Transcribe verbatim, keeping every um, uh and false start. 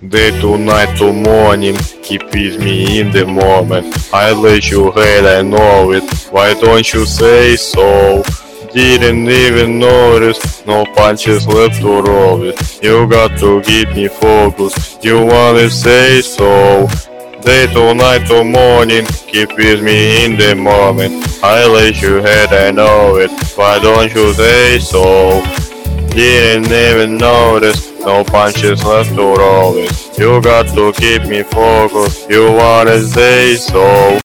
Day to night to morning, keep with me in the moment. I let you hate, I know it. Why don't you say so? Didn't even notice, no punches left to roll with. You got to keep me focused, you wanna say so? Day to night to morning, keep with me in the moment. I let you hate, I know it. Why don't you say so? Didn't even notice, no punches left to roll with. You got to keep me focused, you wanna say so?